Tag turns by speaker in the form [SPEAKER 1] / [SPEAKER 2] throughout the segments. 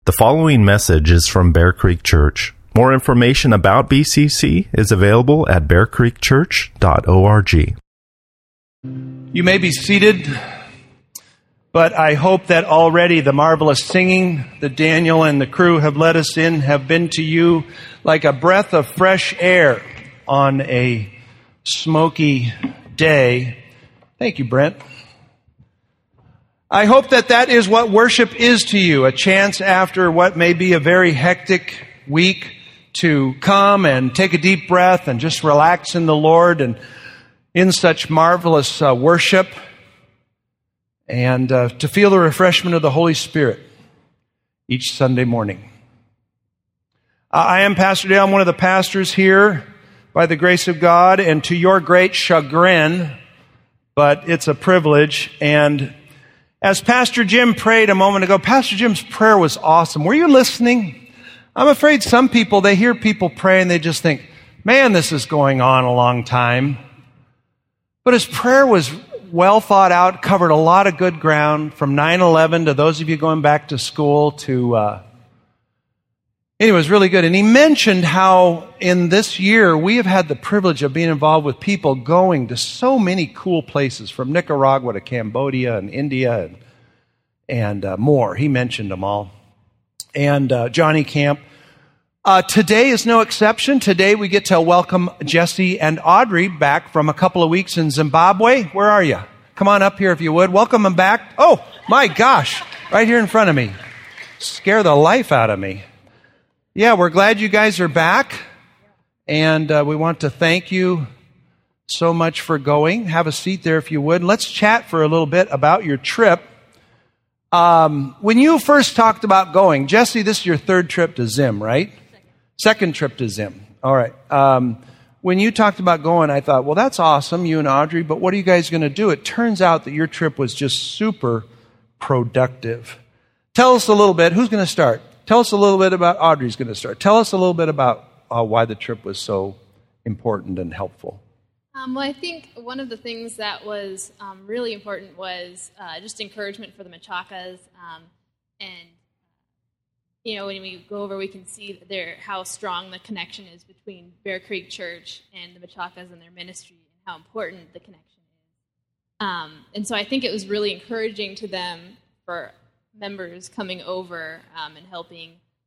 [SPEAKER 1] The following message is from Bear Creek Church. More information about BCC is available at bearcreekchurch.org.
[SPEAKER 2] You may be seated, but I hope that already the marvelous singing that Daniel and the crew have led us in have been to you like a breath of fresh air on a smoky day. Thank you, Brent. I hope that that is what worship is to you, a chance after what may be a very hectic week to come and take a deep breath and just relax in the Lord and in such marvelous worship and to feel the refreshment of the Holy Spirit each Sunday morning. I am Pastor Dale. I'm one of the pastors here by the grace of God, and to your great chagrin, but it's a privilege. And as Pastor Jim prayed a moment ago, Pastor Jim's prayer was awesome. Were you listening? I'm afraid some people, they hear people pray and they just think, man, this is going on a long time. But his prayer was well thought out, covered a lot of good ground, from 9/11 to those of you going back to school to... Anyway, it was really good. And he mentioned how in this year we have had the privilege of being involved with people going to so many cool places, from Nicaragua to Cambodia and India and more. He mentioned them all. And Johnny Camp. Today is no exception. Today we get to welcome Jesse and Audrey back from a couple of weeks in Zimbabwe. Where are you? Come on up here if you would. Welcome them back. Oh, my gosh. Right here in front of me. Scare the life out of me. Yeah, we're glad you guys are back, and we want to thank you so much for going. Have a seat there if you would. Let's chat for a little bit about your trip. When you first talked about going, Jesse, this is your third trip to Zim, right? Second trip to Zim. All right. When you talked about going, I thought, well, that's awesome, you and Audrey, but what are you guys going to do? It turns out that your trip was just super productive. Tell us a little bit. Who's going to start? Tell us a little bit about, Audrey's going to start. Tell us a little bit about why the trip was so important and helpful.
[SPEAKER 3] Well, I think one of the things that was really important was just encouragement for the Machakas. And, you know, when we go over, we can see how strong the connection is between Bear Creek Church and the Machakas and their ministry, and how important the connection is. And so I think it was really encouraging to them for members coming over and helping.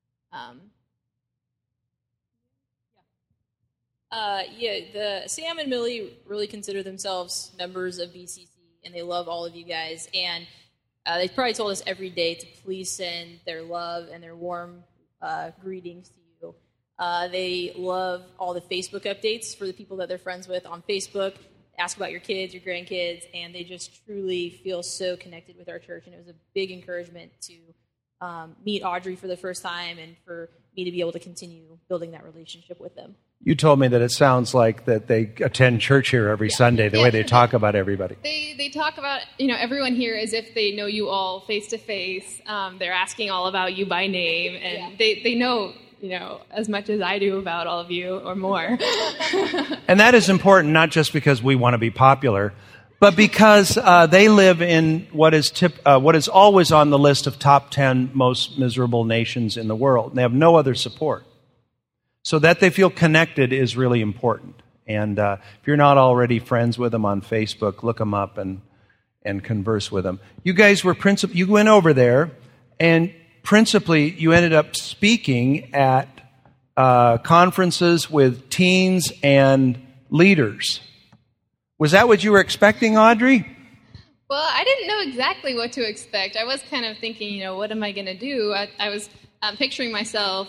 [SPEAKER 4] Sam and Millie really consider themselves members of BCC, and they love all of you guys. And they probably told us every day to please send their love and their warm greetings to you. They love all the Facebook updates for the people that they're friends with on Facebook. Ask about your kids, your grandkids, and they just truly feel so connected with our church. And it was a big encouragement to meet Audrey for the first time and for me to be able to continue building that relationship with them.
[SPEAKER 2] You told me that it sounds like that they attend church here every Sunday, the way they talk about everybody.
[SPEAKER 3] They talk about, everyone here as if they know you all face to face. They're asking all about you by name, and they know, as much as I do about all of you or more.
[SPEAKER 2] And that is important, not just because we want to be popular, but because they live in what is always on the list of top 10 most miserable nations in the world. And they have no other support. So that they feel connected is really important. And if you're not already friends with them on Facebook, look them up and converse with them. You guys you went over there, and principally, you ended up speaking at conferences with teens and leaders. Was that what you were expecting, Audrey?
[SPEAKER 3] Well, I didn't know exactly what to expect. I was kind of thinking, what am I going to do? I was picturing myself,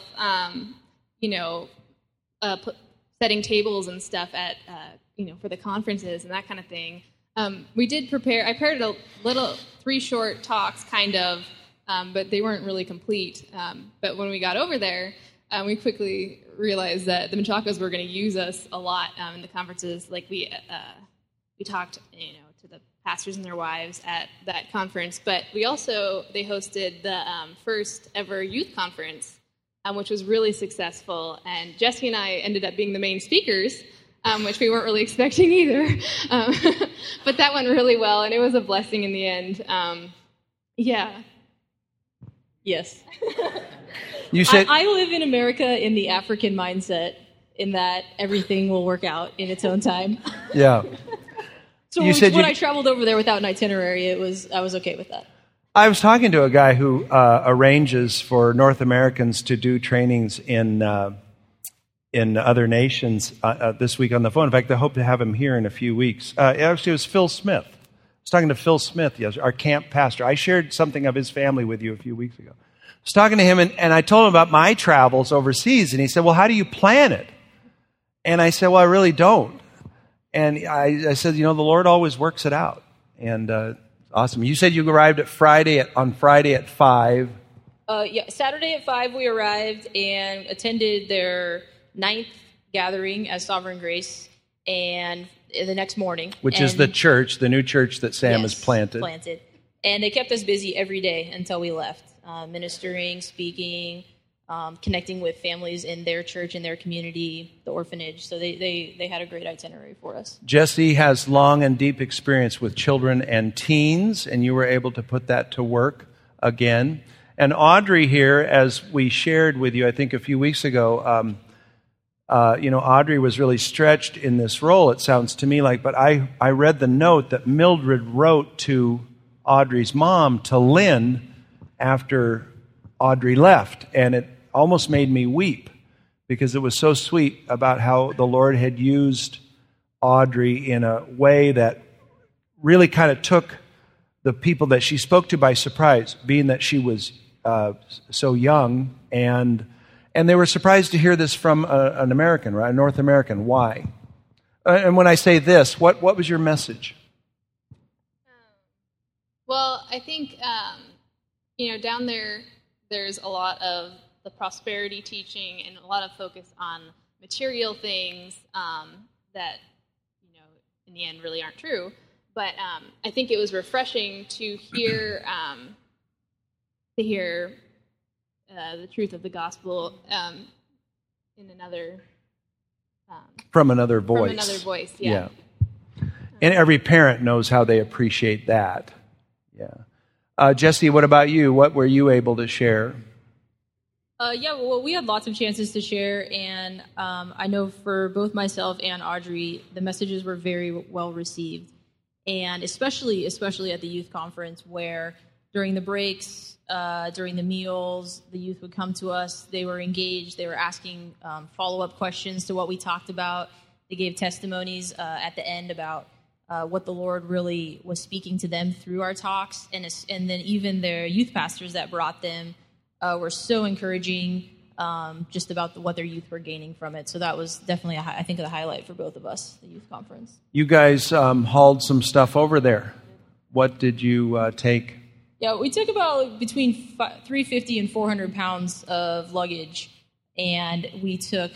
[SPEAKER 3] setting tables and stuff at, for the conferences and that kind of thing. We did prepare. I prepared a little 3 short talks, kind of. But they weren't really complete. But when we got over there, we quickly realized that the Machakas were going to use us a lot in the conferences. Like we talked, to the pastors and their wives at that conference. But they hosted the first ever youth conference, which was really successful. And Jesse and I ended up being the main speakers, which we weren't really expecting either. But that went really well, and it was a blessing in the end.
[SPEAKER 4] Yes.
[SPEAKER 2] You said
[SPEAKER 4] I live in America in the African mindset, in that everything will work out in its own time.
[SPEAKER 2] yeah.
[SPEAKER 4] So
[SPEAKER 2] You said
[SPEAKER 4] when
[SPEAKER 2] you-
[SPEAKER 4] I traveled over there without an itinerary, I was okay with that.
[SPEAKER 2] I was talking to a guy who arranges for North Americans to do trainings in other nations this week on the phone. In fact, I hope to have him here in a few weeks. Actually, it was Phil Smith. I was talking to Phil Smith, our camp pastor. I shared something of his family with you a few weeks ago. I was talking to him, and I told him about my travels overseas, and he said, well, how do you plan it? And I said, well, I really don't. And I said, the Lord always works it out. And awesome. You said you arrived on Friday at 5.
[SPEAKER 4] Saturday at 5 we arrived and attended their 9th gathering as Sovereign Grace, and the next morning.
[SPEAKER 2] Which is the church, the new church that Sam has planted.
[SPEAKER 4] And they kept us busy every day until we left, ministering, speaking, connecting with families in their church, in their community, the orphanage. So they had a great itinerary for us.
[SPEAKER 2] Jesse has long and deep experience with children and teens, and you were able to put that to work again. And Audrey here, as we shared with you, I think a few weeks ago, Audrey was really stretched in this role, it sounds to me like, but I read the note that Mildred wrote to Audrey's mom, to Lynn, after Audrey left, and it almost made me weep because it was so sweet about how the Lord had used Audrey in a way that really kind of took the people that she spoke to by surprise, being that she was so young, and they were surprised to hear this from an American, right? A North American. Why? And when I say this, what was your message?
[SPEAKER 3] Well, I think, down there's a lot of the prosperity teaching and a lot of focus on material things that, in the end really aren't true. But I think it was refreshing to hear the truth of the gospel in another
[SPEAKER 2] from another voice.
[SPEAKER 3] From another voice, yeah.
[SPEAKER 2] And every parent knows how they appreciate that. Yeah. Jesse, what about you? What were you able to share?
[SPEAKER 4] Well, we had lots of chances to share, and I know for both myself and Audrey, the messages were very well received. And especially at the youth conference, where during the breaks, during the meals, the youth would come to us. They were engaged. They were asking follow-up questions to what we talked about. They gave testimonies at the end about what the Lord really was speaking to them through our talks. And then even their youth pastors that brought them were so encouraging just about what their youth were gaining from it. So that was definitely, I think, the highlight for both of us, the youth conference.
[SPEAKER 2] You guys hauled some stuff over there. What did you take?
[SPEAKER 4] Yeah, we took about between 350 and 400 pounds of luggage, and we took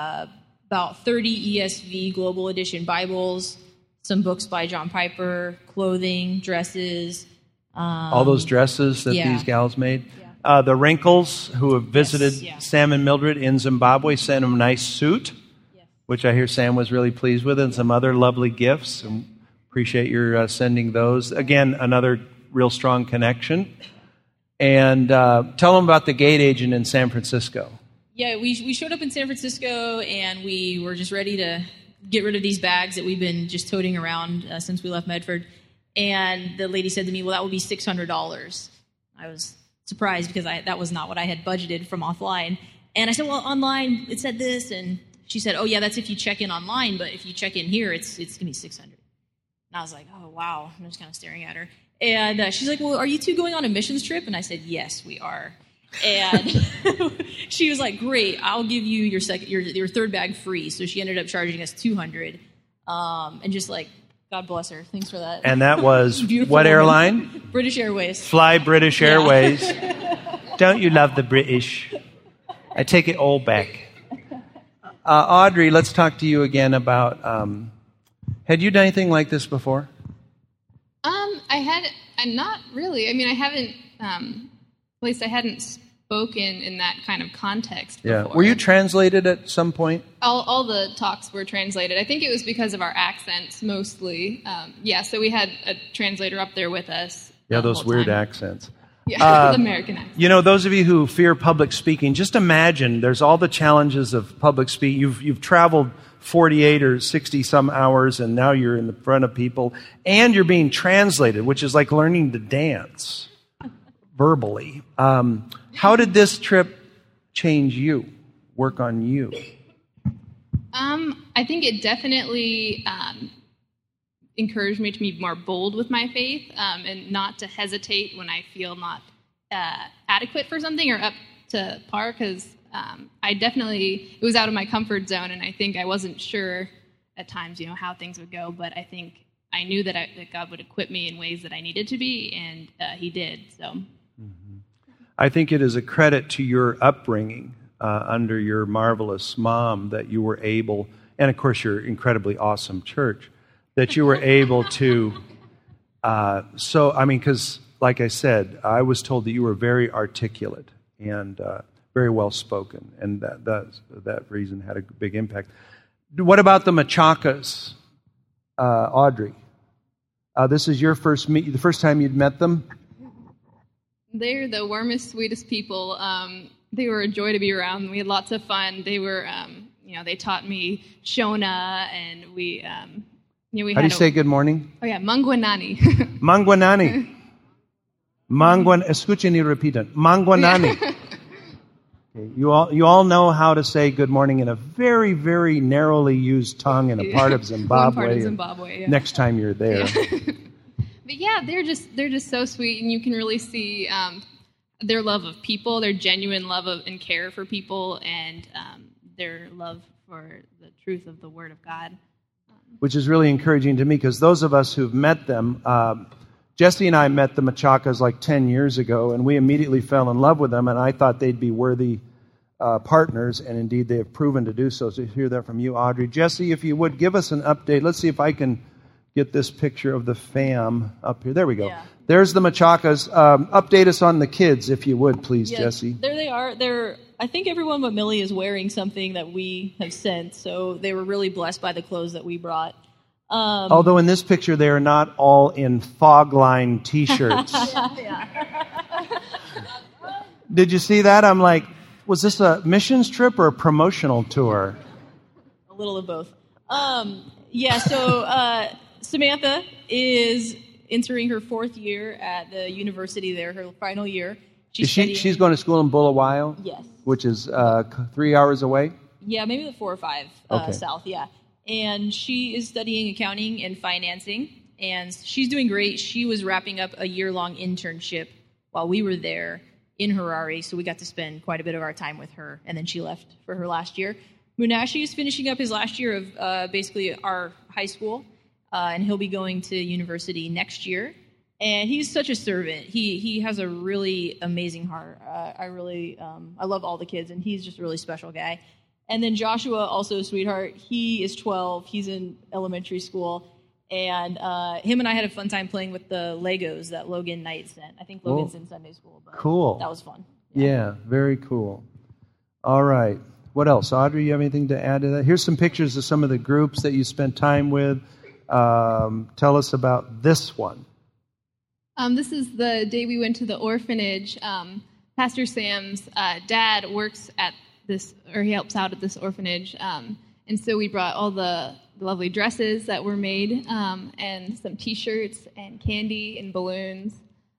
[SPEAKER 4] about 30 ESV Global Edition Bibles, some books by John Piper, clothing, dresses.
[SPEAKER 2] All those dresses that these gals made?
[SPEAKER 4] Yeah.
[SPEAKER 2] The Wrinkles, who have visited Sam and Mildred in Zimbabwe, sent them a nice suit, which I hear Sam was really pleased with, and some other lovely gifts. And appreciate your sending those. Again, another real strong connection. And tell them about the gate agent in San Francisco.
[SPEAKER 4] Yeah, we showed up in San Francisco, and we were just ready to get rid of these bags that we've been just toting around since we left Medford. And the lady said to me, well, that will be $600. I was surprised because that was not what I had budgeted from offline. And I said, well, online, it said this. And she said, oh, yeah, that's if you check in online. But if you check in here, it's going to be $600. And I was like, oh, wow. I'm just kind of staring at her. And she's like, well, are you two going on a missions trip? And I said, yes, we are. And she was like, great, I'll give you your third bag free. So she ended up charging us $200. And just like, God bless her. Thanks for that.
[SPEAKER 2] And that was what
[SPEAKER 4] woman.
[SPEAKER 2] airline?
[SPEAKER 4] British Airways.
[SPEAKER 2] Fly British Airways. Don't you love the British? I take it all back. Audrey, let's talk to you again about, had you done anything like this before?
[SPEAKER 3] Not really. I mean, I haven't, at least I hadn't spoken in that kind of context before.
[SPEAKER 2] Yeah. Were you translated at some point?
[SPEAKER 3] All the talks were translated. I think it was because of our accents mostly. So we had a translator up there with us.
[SPEAKER 2] Yeah, those weird
[SPEAKER 3] time.
[SPEAKER 2] accents.
[SPEAKER 3] Yeah, American accent.
[SPEAKER 2] You know, those of you who fear public speaking, just imagine there's all the challenges of public speaking. You've traveled 48 or 60 some hours, and now you're in the front of people, and you're being translated, which is like learning to dance verbally. How did this trip change you, work on you?
[SPEAKER 3] I think it definitely encouraged me to be more bold with my faith and not to hesitate when I feel not adequate for something or up to par, because it was out of my comfort zone, and I think I wasn't sure at times, how things would go, but I think I knew that God would equip me in ways that I needed to be, and He did. So,
[SPEAKER 2] I think it is a credit to your upbringing under your marvelous mom that you were able, and of course your incredibly awesome church, that you were able to, because like I said, I was told that you were very articulate and very well spoken, and that reason had a big impact. What about the Machakas, Audrey? This is your the first time you'd met them?
[SPEAKER 3] They're the warmest, sweetest people. They were a joy to be around. We had lots of fun. They were, they taught me Shona, and we
[SPEAKER 2] How do you say good morning?
[SPEAKER 3] Oh yeah, Mangwanani.
[SPEAKER 2] Mangwanani. Escuchen y repitan. Mangwanani. Okay. You all know how to say good morning in a very, very narrowly used tongue in a part of Zimbabwe.
[SPEAKER 3] One part of Zimbabwe, yeah.
[SPEAKER 2] Next time you're there.
[SPEAKER 3] Yeah. But yeah, they're just so sweet, and you can really see their love of people, their genuine love of and care for people, and their love for the truth of the Word of God.
[SPEAKER 2] Which is really encouraging to me, because those of us who've met them, Jesse and I met the Machakas like 10 years ago, and we immediately fell in love with them, and I thought they'd be worthy partners, and indeed they have proven to do so. So hear that from you, Audrey. Jesse, if you would, give us an update. Let's see if I can get this picture of the fam up here. There we go.
[SPEAKER 4] Yeah.
[SPEAKER 2] There's the Machakas. Update us on the kids, if you would, please,
[SPEAKER 4] yes,
[SPEAKER 2] Jesse.
[SPEAKER 4] There they are. I think everyone but Millie is wearing something that we have sent, so they were really blessed by the clothes that we brought.
[SPEAKER 2] Although in this picture, they are not all in Fogline T-shirts. Did you see that? I'm like, was this a missions trip or a promotional tour?
[SPEAKER 4] A little of both. So Samantha is entering her 4th year at the university there, her final year.
[SPEAKER 2] She's going to school in Bulawayo?
[SPEAKER 4] Yes.
[SPEAKER 2] Which is 3 hours away?
[SPEAKER 4] Yeah, maybe the 4 or 5 south, yeah. And she is studying accounting and financing, and she's doing great. She was wrapping up a year-long internship while we were there in Harare, so we got to spend quite a bit of our time with her, and then she left for her last year. Munashi is finishing up his last year of basically our high school, and he'll be going to university next year. And he's such a servant. He has a really amazing heart. I love all the kids, and he's just a really special guy. And then Joshua, also a sweetheart. He is 12. He's in elementary school. And him and I had a fun time playing with the Legos that Logan Knight sent. I think Logan's in Sunday school. But
[SPEAKER 2] cool.
[SPEAKER 4] That was fun.
[SPEAKER 2] Yeah, very cool. All right. What else? Audrey, you have anything to add to that? Here's some pictures of some of the groups that you spent time with. Tell us about this one.
[SPEAKER 3] This is the day we went to the orphanage. Pastor Sam's dad works at this, or he helps out at this orphanage. And so we brought all the lovely dresses that were made, and some T-shirts and candy and balloons.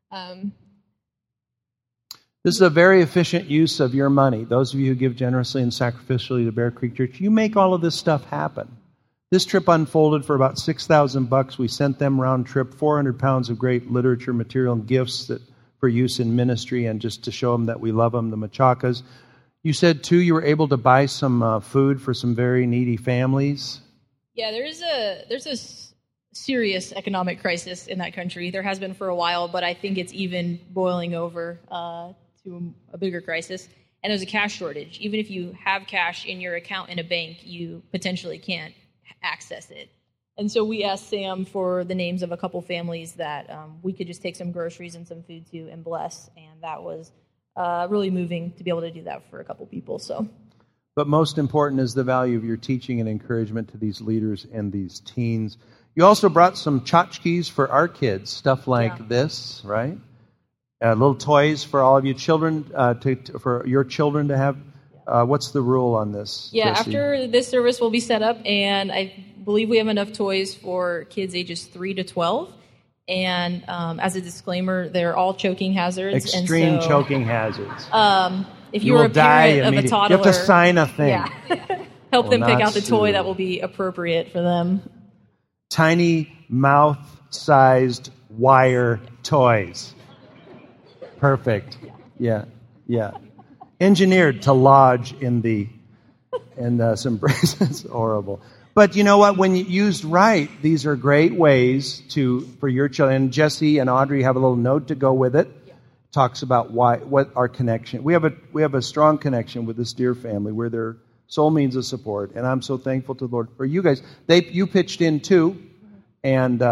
[SPEAKER 2] This is a very efficient use of your money. Those of you who give generously and sacrificially to Bear Creek Church, you make all of this stuff happen. This trip unfolded for about $6,000. We sent them round trip 400 pounds of great literature material and gifts for use in ministry, and just to show them that we love them, the Machakas. You said, too, you were able to buy some food for some very needy families.
[SPEAKER 4] Yeah, there's a serious economic crisis in that country. There has been for a while, but I think it's even boiling over to a bigger crisis. And there's a cash shortage. Even if you have cash in your account in a bank, you potentially can't access it. And so we asked Sam for the names of a couple families that we could just take some groceries and some food to and bless. And that was really moving to be able to do that for a couple people. So,
[SPEAKER 2] but most important is the value of your teaching and encouragement to these leaders and these teens. You also brought some tchotchkes for our kids, stuff like this, right? little toys for all of you children, for your children to have. What's the rule on this?
[SPEAKER 4] Yeah,
[SPEAKER 2] Jesse?
[SPEAKER 4] after this service will be set up, and I believe we have enough toys for kids ages 3 to 12. And as a disclaimer, they're all choking hazards.
[SPEAKER 2] Extreme
[SPEAKER 4] and so,
[SPEAKER 2] choking hazards.
[SPEAKER 4] If you're a parent of a toddler,
[SPEAKER 2] you have to sign a thing.
[SPEAKER 4] Yeah, help them pick out the toy that will be appropriate for them.
[SPEAKER 2] Tiny mouth-sized wire toys. Perfect. Yeah. Engineered to lodge in some braces. Horrible. But you know what? When used right, these are great ways for your children. And Jesse and Audrey have a little note to go with it. Talks about what our connection. We have a strong connection with this dear family. We're their sole means of support, and I'm so thankful to the Lord for you guys. You pitched in too, and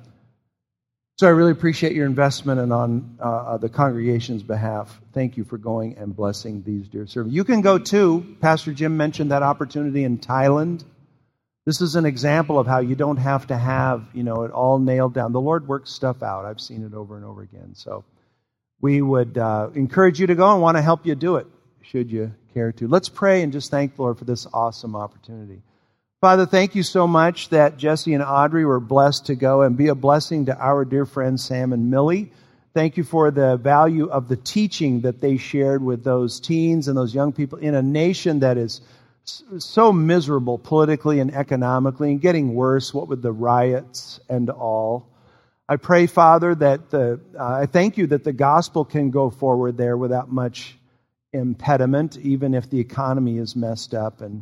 [SPEAKER 2] so I really appreciate your investment, and on the congregation's behalf, thank you for going and blessing these dear servants. You can go too. Pastor Jim mentioned that opportunity in Thailand. This is an example of how you don't have to have, it all nailed down. The Lord works stuff out. I've seen it over and over again. So we would encourage you to go and want to help you do it, should you care to. Let's pray and just thank the Lord for this awesome opportunity. Father, thank you so much that Jesse and Audrey were blessed to go and be a blessing to our dear friends Sam and Millie. Thank you for the value of the teaching that they shared with those teens and those young people in a nation that is so miserable politically and economically and getting worse, what with the riots and all. I pray, Father, that I thank you that the gospel can go forward there without much impediment, even if the economy is messed up, and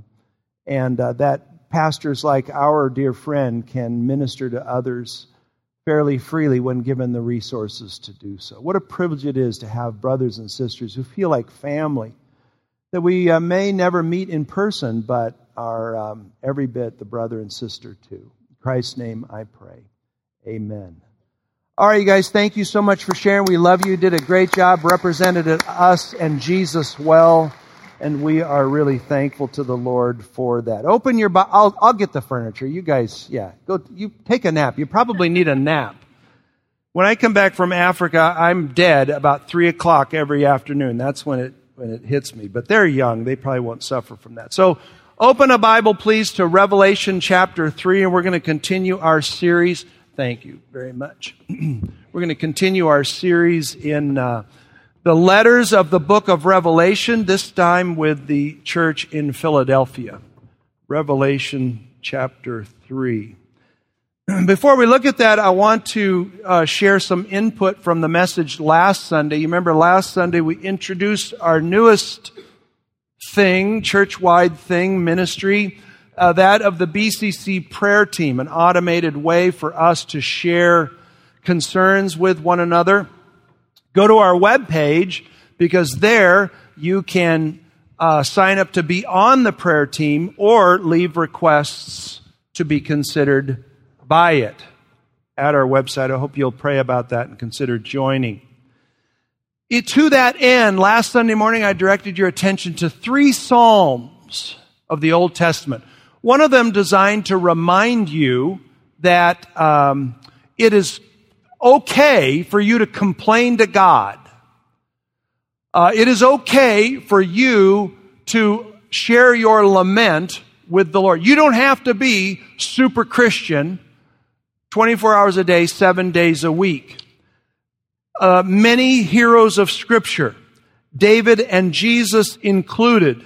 [SPEAKER 2] that pastors like our dear friend can minister to others fairly freely when given the resources to do so. What a privilege it is to have brothers and sisters who feel like family, that we may never meet in person, but are every bit the brother and sister too. In Christ's name I pray. Amen. All right, you guys, thank you so much for sharing. We love you. You did a great job, represented us and Jesus well, and we are really thankful to the Lord for that. Open your I'll get the furniture. You guys, go. You take a nap. You probably need a nap. When I come back from Africa, I'm dead about 3:00 every afternoon. That's when it hits me. But they're young. They probably won't suffer from that. So open a Bible, please, to Revelation chapter 3, and we're going to continue our series. Thank you very much. We're going to continue our series in the letters of the book of Revelation, this time with the church in Philadelphia. Revelation chapter 3. Before we look at that, I want to share some input from the message last Sunday. You remember last Sunday we introduced our newest thing, church-wide thing, ministry, that of the BCC prayer team, an automated way for us to share concerns with one another. Go to our webpage, because there you can sign up to be on the prayer team or leave requests to be considered by it at our website. I hope you'll pray about that and consider joining. To that end, last Sunday morning I directed your attention to 3 Psalms of the Old Testament. One of them designed to remind you that it is okay for you to complain to God. It is okay for you to share your lament with the Lord. You don't have to be super Christian 24 hours a day, 7 days a week. Many heroes of Scripture, David and Jesus included,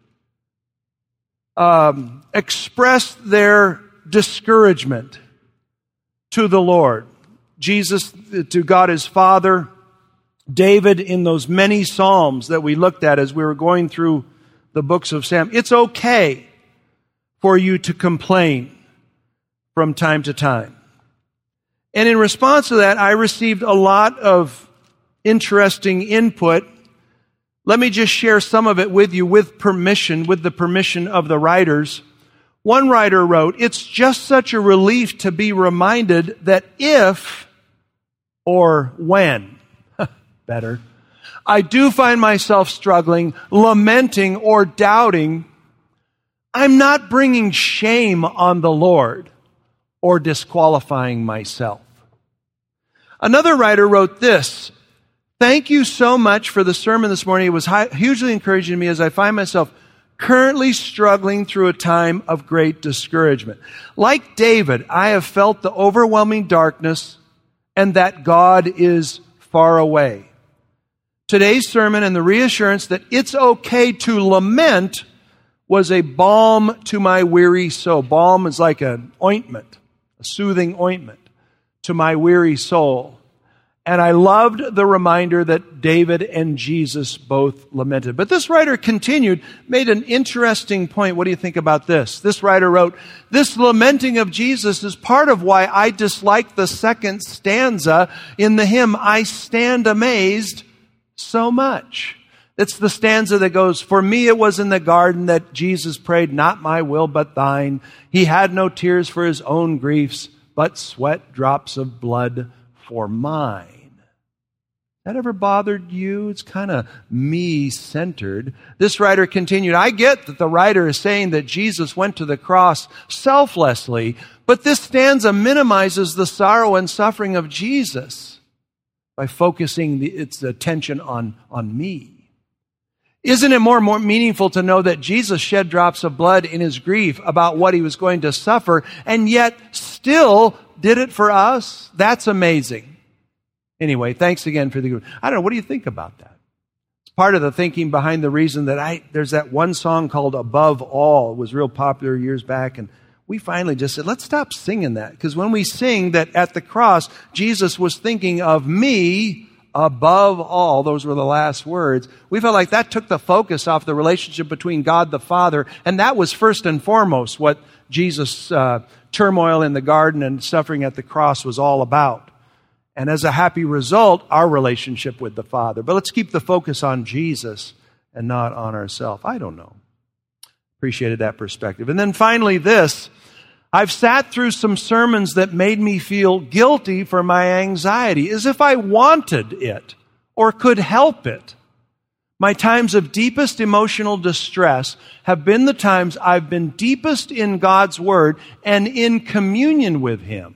[SPEAKER 2] expressed their discouragement to the Lord. Jesus to God his Father, David in those many Psalms that we looked at as we were going through the books of Sam. It's okay for you to complain from time to time. And in response to that, I received a lot of interesting input. Let me just share some of it with you with the permission of the writers. One writer wrote, "It's just such a relief to be reminded that if, or when, better, I do find myself struggling, lamenting, or doubting, I'm not bringing shame on the Lord or disqualifying myself." Another writer wrote this, Thank you so much for the sermon this morning. It was hugely encouraging to me as I find myself currently struggling through a time of great discouragement. Like David, I have felt the overwhelming darkness and that God is far away. Today's sermon and the reassurance that it's okay to lament was a balm to my weary soul. Balm is like an ointment, a soothing ointment to my weary soul. And I loved the reminder that David and Jesus both lamented. But this writer continued, made an interesting point. What do you think about this? This writer wrote, "This lamenting of Jesus is part of why I dislike the second stanza in the hymn, 'I Stand Amazed,' so much." It's the stanza that goes, "For me it was in the garden that Jesus prayed, 'Not my will but thine.' He had no tears for his own griefs, but sweat drops of blood for mine." That ever bothered you? It's kind of me-centered. This writer continued, "I get that the writer is saying that Jesus went to the cross selflessly, but this stanza minimizes the sorrow and suffering of Jesus by focusing its attention on me. Isn't it more meaningful to know that Jesus shed drops of blood in his grief about what he was going to suffer, and yet still did it for us? That's amazing." Anyway, thanks again for the... I don't know, what do you think about that? It's part of the thinking behind the reason that there's that one song called Above All. It was real popular years back, and we finally just said, let's stop singing that. Because when we sing that at the cross, Jesus was thinking of me above all, those were the last words, we felt like that took the focus off the relationship between God the Father, and that was first and foremost what Jesus' turmoil in the garden and suffering at the cross was all about. And as a happy result, our relationship with the Father. But let's keep the focus on Jesus and not on ourselves. I don't know. Appreciated that perspective. And then finally this, I've sat through some sermons that made me feel guilty for my anxiety, as if I wanted it or could help it. My times of deepest emotional distress have been the times I've been deepest in God's Word and in communion with Him.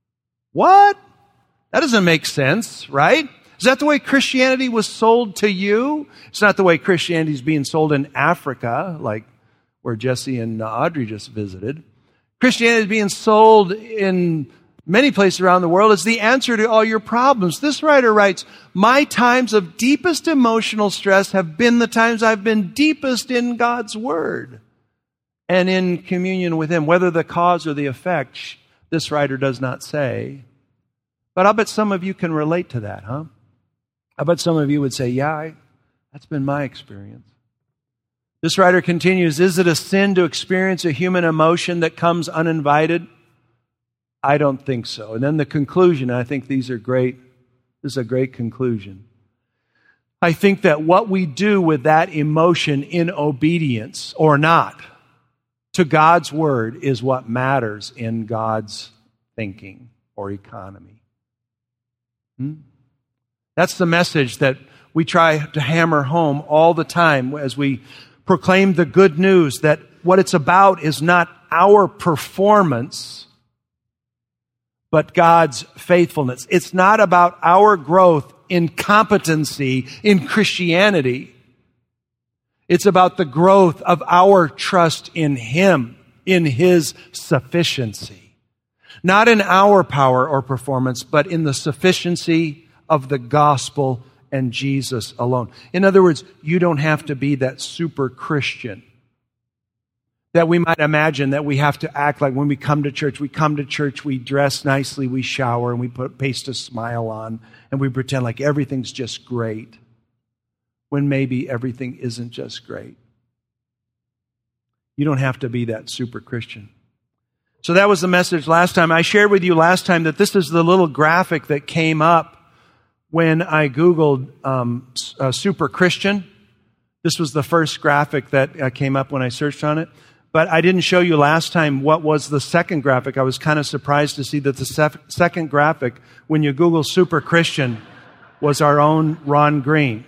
[SPEAKER 2] What? That doesn't make sense, right? Is that the way Christianity was sold to you? It's not the way Christianity is being sold in Africa, like where Jesse and Audrey just visited. Christianity is being sold in many places around the world as the answer to all your problems. This writer writes, "My times of deepest emotional stress have been the times I've been deepest in God's Word and in communion with Him." Whether the cause or the effect, this writer does not say. But I'll bet some of you can relate to that, huh? I bet some of you would say, yeah, that's been my experience. This writer continues, "Is it a sin to experience a human emotion that comes uninvited? I don't think so." And then the conclusion, I think these are great. This is a great conclusion. I think that what we do with that emotion in obedience or not to God's Word is what matters in God's thinking or economy. That's the message that we try to hammer home all the time as we proclaim the good news that what it's about is not our performance, but God's faithfulness. It's not about our growth in competency in Christianity. It's about the growth of our trust in Him, in His sufficiency. Not in our power or performance, but in the sufficiency of the gospel and Jesus alone. In other words, you don't have to be that super Christian that we might imagine that we have to act like when we come to church, we dress nicely, we shower, and we paste a smile on, and we pretend like everything's just great, when maybe everything isn't just great. You don't have to be that super Christian. So that was the message last time. I shared with you last time that this is the little graphic that came up when I Googled super Christian. This was the first graphic that came up when I searched on it. But I didn't show you last time what was the second graphic. I was kind of surprised to see that the second graphic, when you Google super Christian, was our own Ron Green.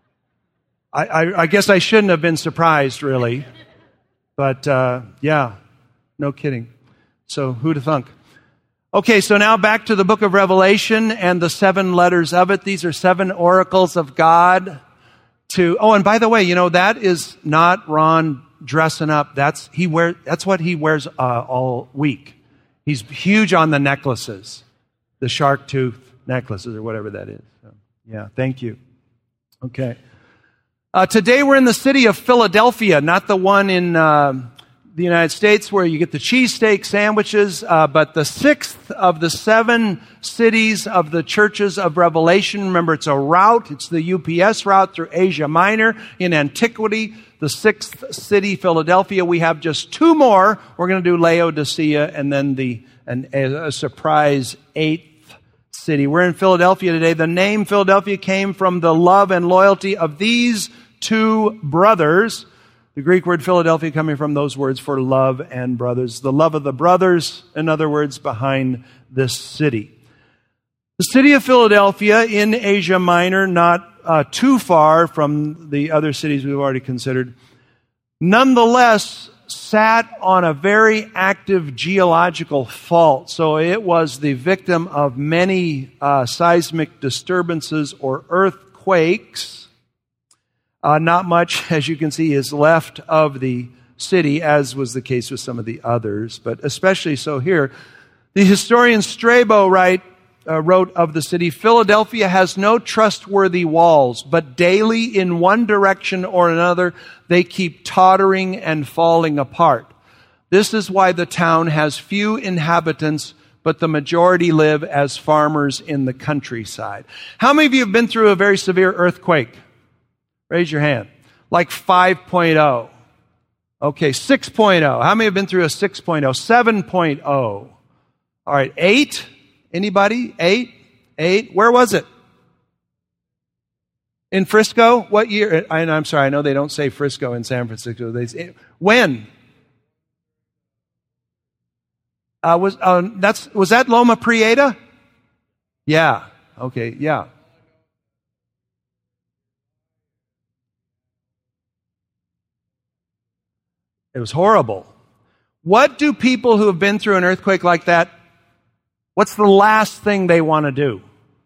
[SPEAKER 2] I guess I shouldn't have been surprised, really. But yeah, no kidding. So who'd have thunk? Okay, so now back to the book of Revelation and the 7 letters of it. These are 7 oracles of God and by the way, that is not Ron dressing up. That's what he wears all week. He's huge on the necklaces, the shark tooth necklaces or whatever that is. So, yeah, thank you. Okay. Today we're in the city of Philadelphia, not the one in the United States where you get the cheesesteak sandwiches, but the 6th of the 7 cities of the churches of Revelation. Remember, it's a route. It's the UPS route through Asia Minor in antiquity. The 6th city, Philadelphia. We have just 2 more. We're going to do Laodicea and then a surprise 8th city. We're in Philadelphia today. The name Philadelphia came from the love and loyalty of these 2 brothers. The Greek word Philadelphia coming from those words for love and brothers. The love of the brothers, in other words, behind this city. The city of Philadelphia in Asia Minor, not too far from the other cities we've already considered, nonetheless sat on a very active geological fault. So it was the victim of many seismic disturbances or earthquakes. Not much, as you can see, is left of the city, as was the case with some of the others, but especially so here. The historian Strabo wrote of the city, Philadelphia has no trustworthy walls, but daily in one direction or another, they keep tottering and falling apart. This is why the town has few inhabitants, but the majority live as farmers in the countryside. How many of you have been through a very severe earthquake? Raise your hand. Like 5.0. Okay, 6.0. How many have been through a 6.0? 7.0. All right, 8? Anybody? 8? 8? Where was it? In Frisco? What year? I'm sorry, I know they don't say Frisco in San Francisco. When? Was that Loma Prieta? Yeah. Okay, yeah. It was horrible. What do people who have been through an earthquake like that, what's the last thing they want to do?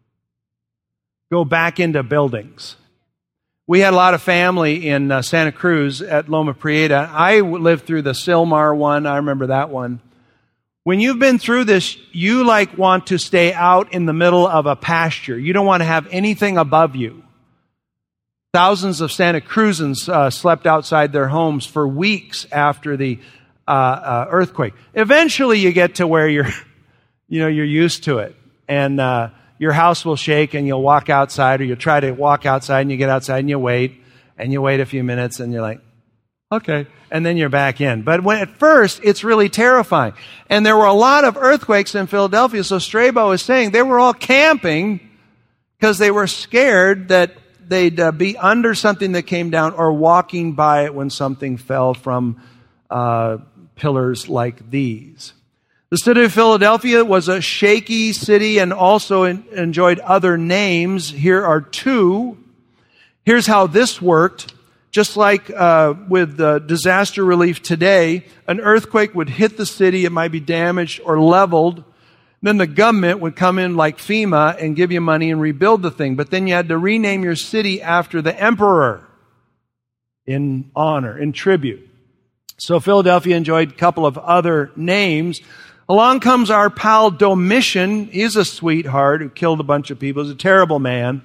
[SPEAKER 2] Go back into buildings. We had a lot of family in Santa Cruz at Loma Prieta. I lived through the Silmar one. I remember that one. When you've been through this, you want to stay out in the middle of a pasture. You don't want to have anything above you. Thousands of Santa Cruzans slept outside their homes for weeks after the earthquake. Eventually, you get to where you're used to it, and your house will shake, and you'll walk outside, or you'll try to walk outside, and you get outside, and you wait a few minutes, and you're like, okay, and then you're back in. But at first, it's really terrifying, and there were a lot of earthquakes in Philadelphia. So Strabo is saying they were all camping because they were scared that they'd be under something that came down or walking by it when something fell from pillars like these. The city of Philadelphia was a shaky city and also enjoyed other names. Here are 2. Here's how this worked. Just like with disaster relief today, an earthquake would hit the city. It might be damaged or leveled. Then the government would come in like FEMA and give you money and rebuild the thing. But then you had to rename your city after the emperor in honor, in tribute. So Philadelphia enjoyed a couple of other names. Along comes our pal Domitian. He's a sweetheart who killed a bunch of people. He's a terrible man.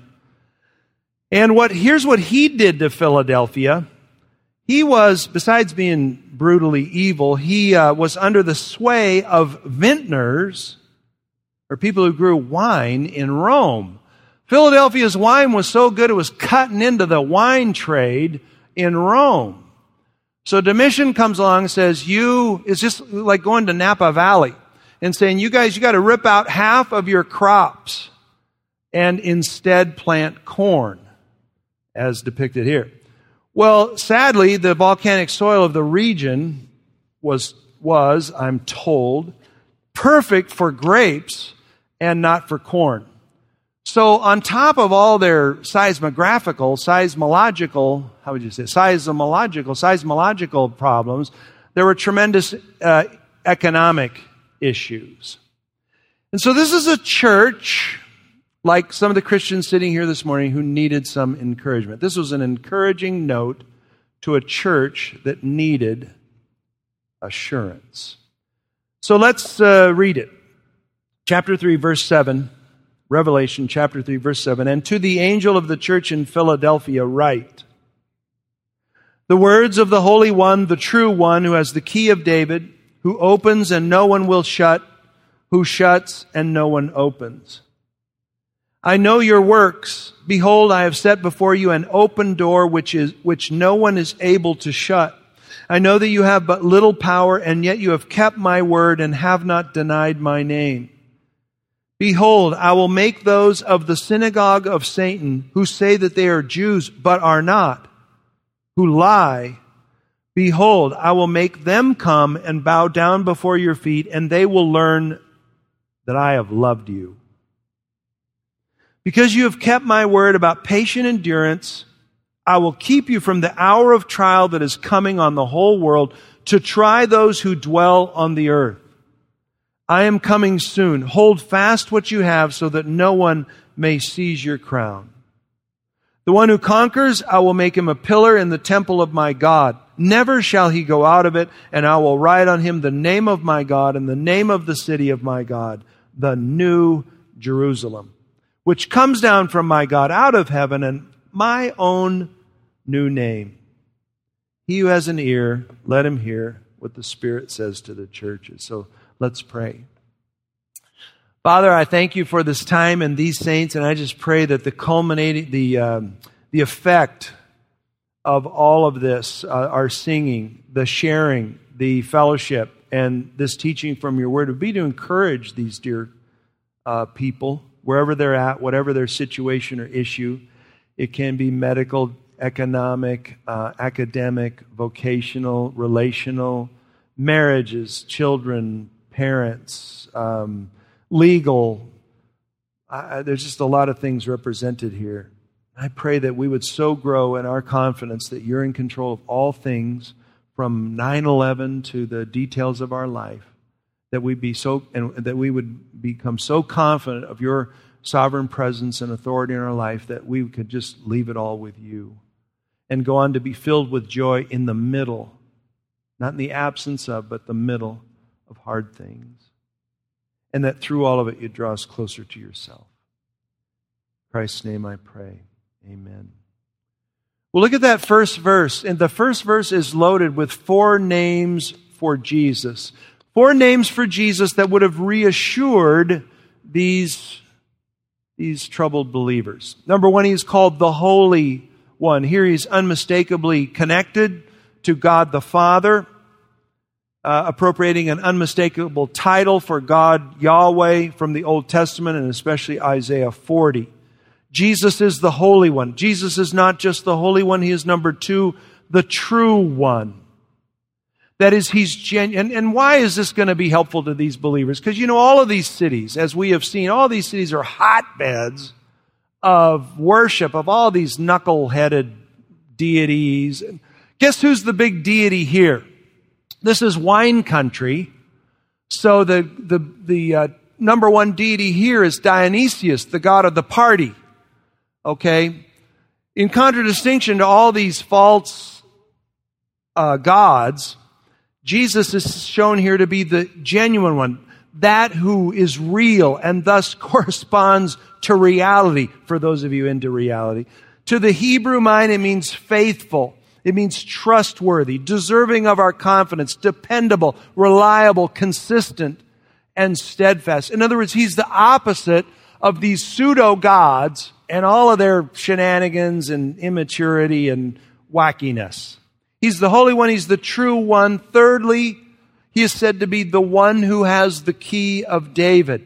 [SPEAKER 2] And here's what he did to Philadelphia. He was, besides being brutally evil, he was under the sway of vintners, or people who grew wine in Rome. Philadelphia's wine was so good it was cutting into the wine trade in Rome. So Domitian comes along and says, it's just like going to Napa Valley and saying, you got to rip out half of your crops and instead plant corn, as depicted here. Well, sadly, the volcanic soil of the region was, I'm told, perfect for grapes and not for corn. So on top of all their seismological problems, there were tremendous economic issues. And so this is a church, like some of the Christians sitting here this morning, who needed some encouragement. This was an encouraging note to a church that needed assurance. So let's read it. Chapter 3, verse 7. Revelation chapter 3, verse 7. And to the angel of the church in Philadelphia write, the words of the Holy One, the true One, who has the key of David, who opens and no one will shut, who shuts and no one opens. I know your works. Behold, I have set before you an open door which no one is able to shut. I know that you have but little power, and yet you have kept my word and have not denied my name. Behold, I will make those of the synagogue of Satan who say that they are Jews but are not, who lie. Behold, I will make them come and bow down before your feet, and they will learn that I have loved you. Because you have kept my word about patient endurance, I will keep you from the hour of trial that is coming on the whole world to try those who dwell on the earth. I am coming soon. Hold fast what you have so that no one may seize your crown. The one who conquers, I will make him a pillar in the temple of my God. Never shall he go out of it, and I will write on him the name of my God and the name of the city of my God, the New Jerusalem, which comes down from my God out of heaven, and my own new name. He who has an ear, let him hear what the Spirit says to the churches. So let's pray. Father, I thank you for this time and these saints, and I just pray that the effect of all of this, our singing, the sharing, the fellowship, and this teaching from your word would be to encourage these dear people, wherever they're at, whatever their situation or issue. It can be medical, economic, academic, vocational, relational, marriages, children, parents, legal. There's just a lot of things represented here. I pray that we would so grow in our confidence that you're in control of all things, from 9/11 to the details of our life, that we would become so confident of your sovereign presence and authority in our life that we could just leave it all with you and go on to be filled with joy in the middle, not in the absence of, but the middle of hard things. And that through all of it, you draw us closer to yourself. In Christ's name I pray. Amen. Well, look at that first verse. And the first verse is loaded with 4 names for Jesus. 4 names for Jesus that would have reassured these troubled believers. Number 1, he's called the Holy One. Here he's unmistakably connected to God the Father, appropriating an unmistakable title for God, Yahweh, from the Old Testament, and especially Isaiah 40. Jesus is the Holy One. Jesus is not just the Holy One, he is number 2, the True One. That is, he's genuine. And why is this going to be helpful to these believers? Because, all of these cities, as we have seen, all these cities are hotbeds of worship of all these knuckle-headed deities. Guess who's the big deity here? This is wine country. So the number 1 deity here is Dionysius, the god of the party. Okay? In contradistinction to all these false gods, Jesus is shown here to be the genuine one, that who is real and thus corresponds to reality, for those of you into reality. To the Hebrew mind, it means faithful. It means trustworthy, deserving of our confidence, dependable, reliable, consistent, and steadfast. In other words, he's the opposite of these pseudo-gods and all of their shenanigans and immaturity and wackiness. He's the Holy One. He's the True One. Thirdly, he is said to be the one who has the key of David.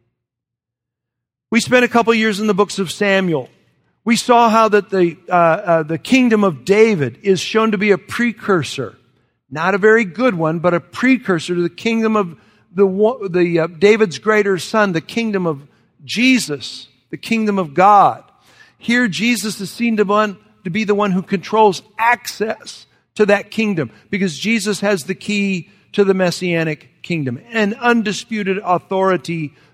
[SPEAKER 2] We spent a couple years in the books of Samuel. We saw how that the kingdom of David is shown to be a precursor, not a very good one, but a precursor to the kingdom of David's greater son, the kingdom of Jesus, the kingdom of God. Here, Jesus is seen to be the one who controls access to that kingdom, because Jesus has the key to the Messianic kingdom and undisputed authority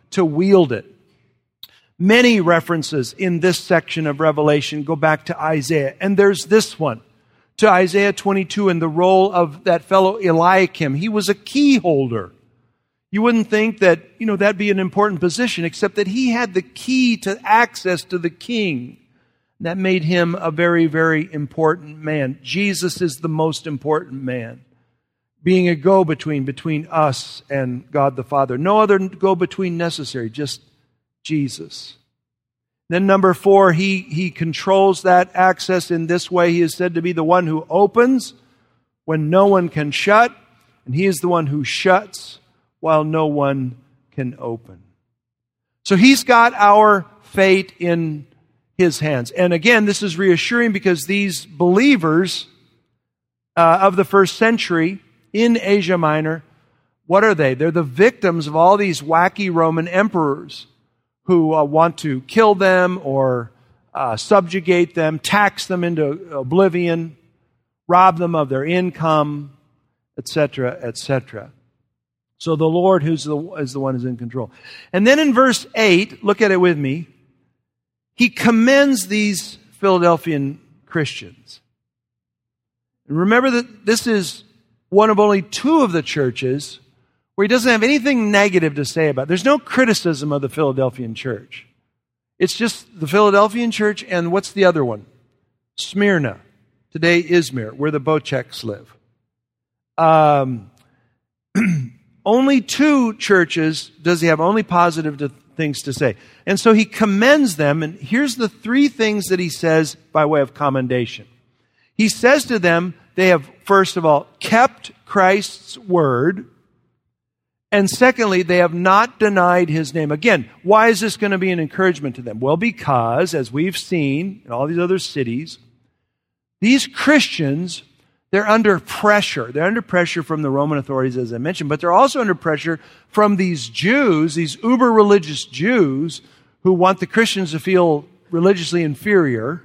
[SPEAKER 2] to wield it. Many references in this section of Revelation go back to Isaiah. And there's this one, to Isaiah 22 and the role of that fellow Eliakim. He was a key holder. You wouldn't think that, that'd be an important position, except that he had the key to access to the king. That made him a very, very important man. Jesus is the most important man, being a go-between between us and God the Father. No other go-between necessary, just Jesus. Then number 4, he controls that access in this way. He is said to be the one who opens when no one can shut, and he is the one who shuts while no one can open. So he's got our fate in his hands. And again, this is reassuring because these believers of the first century in Asia Minor, what are they? They're the victims of all these wacky Roman emperors who want to kill them or subjugate them, tax them into oblivion, rob them of their income, etc., etc. So the Lord is the one who's in control. And then in verse 8, look at it with me, he commends these Philadelphian Christians. And remember that this is one of only 2 of the churches where he doesn't have anything negative to say about it. There's no criticism of the Philadelphian church. It's just the Philadelphian church and what's the other one? Smyrna. Today, Izmir, where the Bocheks live. Only 2 churches does he have only positive things to say. And so he commends them, and here's the 3 things that he says by way of commendation. He says to them, they have, first of all, kept Christ's word, and secondly, they have not denied his name. Again, why is this going to be an encouragement to them? Well, because, as we've seen in all these other cities, these Christians, they're under pressure. They're under pressure from the Roman authorities, as I mentioned, but they're also under pressure from these Jews, these uber-religious Jews who want the Christians to feel religiously inferior.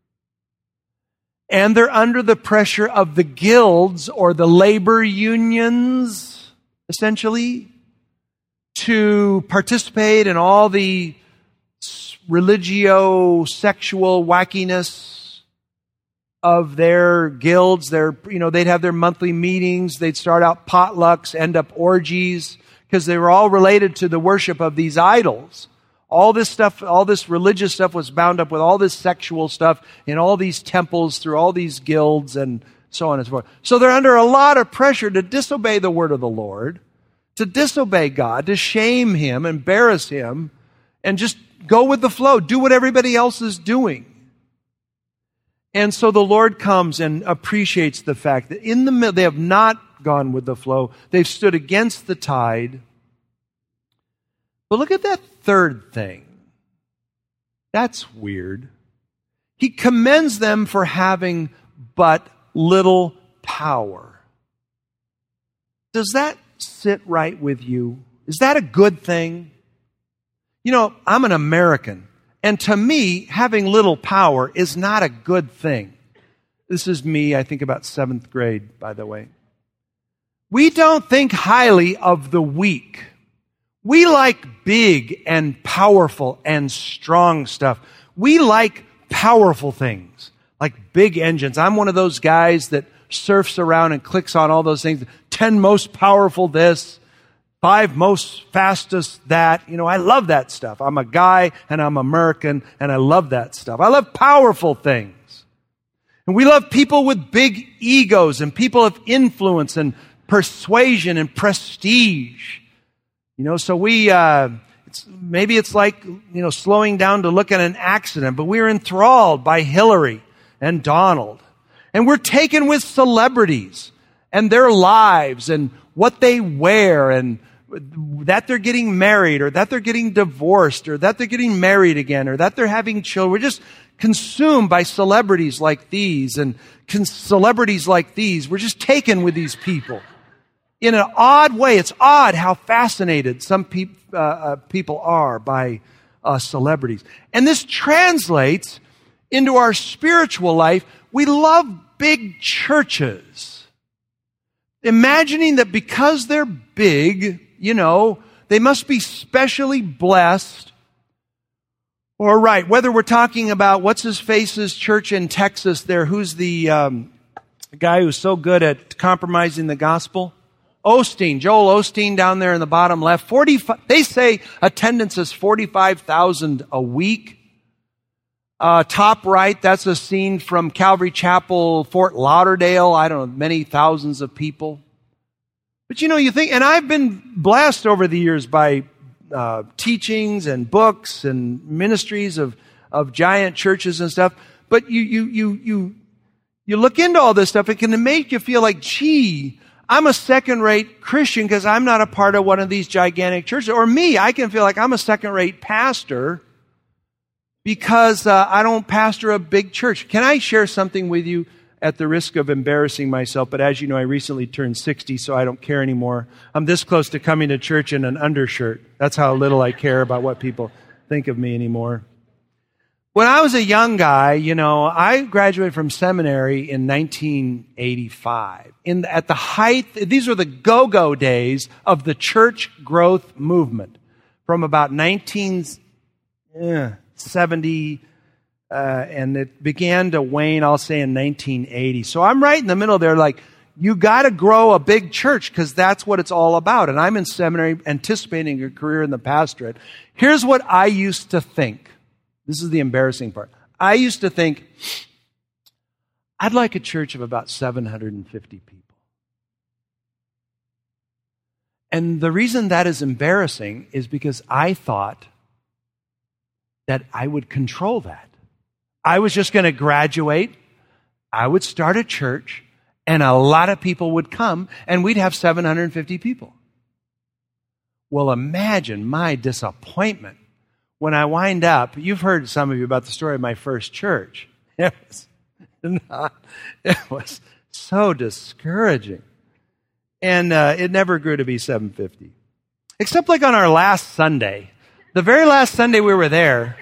[SPEAKER 2] And they're under the pressure of the guilds or the labor unions, essentially, to participate in all the religio-sexual wackiness of their guilds. They'd have their monthly meetings. They'd start out potlucks, end up orgies, because they were all related to the worship of these idols. All this stuff, all this religious stuff was bound up with all this sexual stuff in all these temples through all these guilds and so on and so forth. So they're under a lot of pressure to disobey the word of the Lord, to disobey God, to shame him, embarrass him, and just go with the flow, do what everybody else is doing. And so the Lord comes and appreciates the fact that in the middle, they have not gone with the flow. They've stood against the tide. But look at that 3rd thing. That's weird. He commends them for having but little power. Does that sit right with you? Is that a good thing? I'm an American. And to me, having little power is not a good thing. This is me, I think about 7th grade, by the way. We don't think highly of the weak. We like big and powerful and strong stuff. We like powerful things, like big engines. I'm one of those guys that surfs around and clicks on all those things. 10 most powerful this, 5 most fastest that. I love that stuff. I'm a guy and I'm American and I love that stuff. I love powerful things. And we love people with big egos and people of influence and persuasion and prestige. So maybe it's like, slowing down to look at an accident, but we're enthralled by Hillary and Donald. And we're taken with celebrities and their lives and what they wear and that they're getting married or that they're getting divorced or that they're getting married again or that they're having children. We're just consumed by celebrities like these and celebrities like these. We're just taken with these people. In an odd way, it's odd how fascinated some people are by celebrities. And this translates into our spiritual life. We love big churches. Imagining that because they're big, They must be specially blessed. Or right, whether we're talking about what's-his-face's church in Texas there, who's the guy who's so good at compromising the gospel? Osteen, Joel Osteen down there in the bottom left. 45. They say attendance is 45,000 a week. Top right, that's a scene from Calvary Chapel, Fort Lauderdale. I don't know, many thousands of people. But you think, and I've been blessed over the years by teachings and books and ministries of giant churches and stuff. But you look into all this stuff, it can make you feel like, gee, I'm a second-rate Christian because I'm not a part of one of these gigantic churches. Or me, I can feel like I'm a second-rate pastor because I don't pastor a big church. Can I share something with you at the risk of embarrassing myself? But as you know, I recently turned 60, so I don't care anymore. I'm this close to coming to church in an undershirt. That's how little I care about what people think of me anymore. When I was a young guy, I graduated from seminary in 1985. At the height, these were the go-go days of the church growth movement from about 1970, and it began to wane, I'll say, in 1980. So I'm right in the middle there, like, you got to grow a big church because that's what it's all about. And I'm in seminary anticipating a career in the pastorate. Here's what I used to think. This is the embarrassing part. I used to think, I'd like a church of about 750 people. And the reason that is embarrassing is because I thought that I would control that. I was just going to graduate, I would start a church, and a lot of people would come, and we'd have 750 people. Well, imagine my disappointment when I wind up. You've heard some of you about the story of my first church. It was so discouraging. And it never grew to be 750. Except like on our last Sunday. The very last Sunday we were there,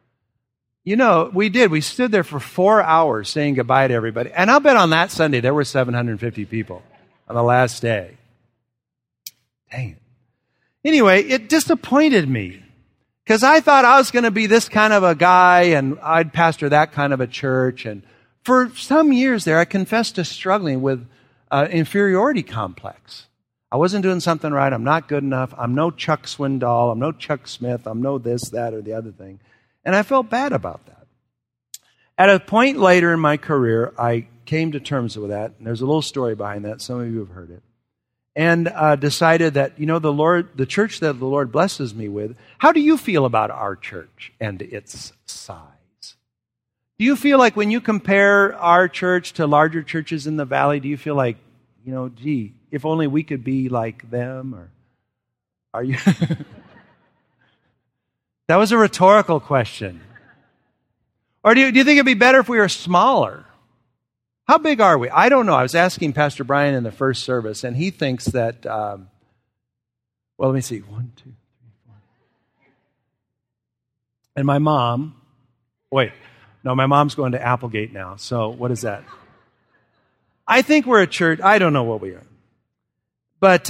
[SPEAKER 2] we did. We stood there for 4 hours saying goodbye to everybody. And I'll bet on that Sunday there were 750 people on the last day. Dang it. Anyway, it disappointed me. Because I thought I was going to be this kind of a guy and I'd pastor that kind of a church. And for some years there, I confessed to struggling with inferiority complex. I wasn't doing something right. I'm not good enough. I'm no Chuck Swindoll. I'm no Chuck Smith. I'm no this, that, or the other thing. And I felt bad about that. At a point later in my career, I came to terms with that. And there's a little story behind that. Some of you have heard it. And decided that, the church that the Lord blesses me with, how do you feel about our church and its size? Do you feel like when you compare our church to larger churches in the valley, do you feel like, gee, if only we could be like them? Or are you? That was a rhetorical question. Or do you think it'd be better if we were smaller? How big are we? I don't know. I was asking Pastor Brian in the first service, and he thinks that, let me see. 1, 2, 3, 4. And my mom, my mom's going to Applegate now. So what is that? I think we're a church. I don't know what we are. But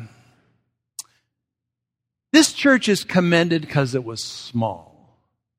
[SPEAKER 2] this church is commended because it was small.